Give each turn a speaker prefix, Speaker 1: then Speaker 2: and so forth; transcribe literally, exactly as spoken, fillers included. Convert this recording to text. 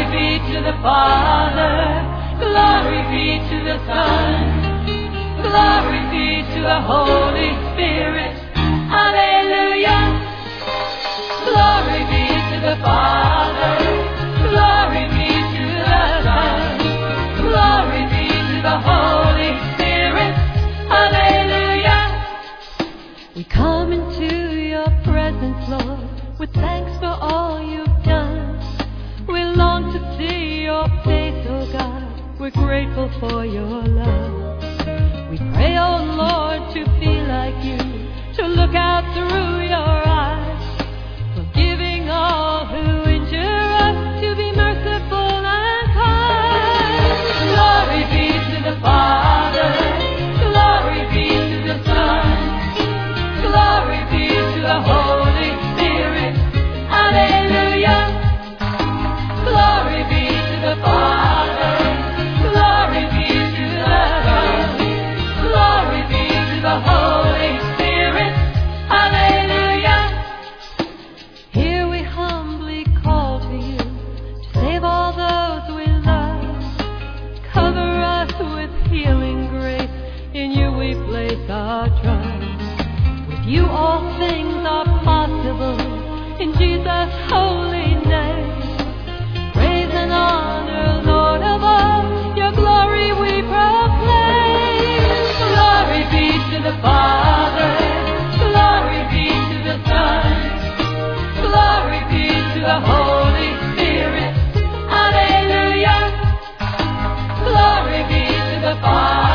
Speaker 1: be to the Father, glory be to the Son, glory be to the Holy Spirit. Hallelujah. Glory be to the Father, glory be to the Son, glory be to the Holy Spirit. Hallelujah. We come into your presence, Lord, with thanks for all you've done. We long to see your face, oh God. We're grateful for your love. We pray, oh Lord, to be like you, to look out through your eyes, forgiving all who injure us, to be merciful and kind. Glory be to the Father, glory be to the Son, glory be to the Holy Spirit. Hallelujah. Glory be to the Father, glory be to the Son, glory be to the Holy Spirit. Hallelujah. Here we humbly call to you to save all those we love. Cover us with healing grace. In you we place our trust. With you all things are possible. In Jesus' holy name. Praise and honor, Lord of all. Your glory we proclaim. Glory be to the Father, glory be to the Son, glory be to the Holy Spirit. Hallelujah. Glory be to the Father.